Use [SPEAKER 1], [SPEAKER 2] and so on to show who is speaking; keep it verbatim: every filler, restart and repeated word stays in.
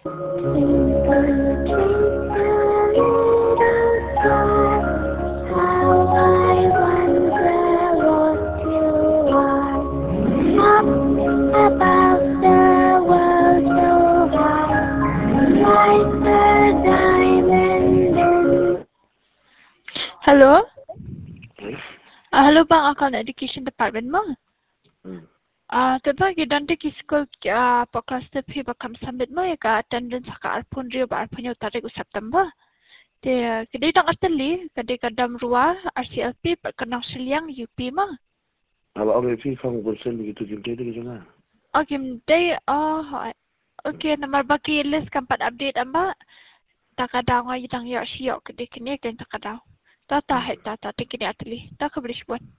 [SPEAKER 1] Hello? Uh, hello bang, Account Education Department mo?
[SPEAKER 2] Hmm.
[SPEAKER 1] Ah, uh, tebang gidan di school ah podcast tepi bakam submit mo ya ka attendance ka arpun rio ba arpun yo tarik u September. Te kedai dang ateli, kedai kadam ruah R C L P perkenang seliang U P ma.
[SPEAKER 2] Aba orang itu faham konsel begitu jumpa dia jangan.
[SPEAKER 1] Oh game day oh okay nomor bagi list kampat update amba. Takadang ay dang ya siyo kedai kini kan takadang. Tata het tata tikini ateli. Tak kabelish buat.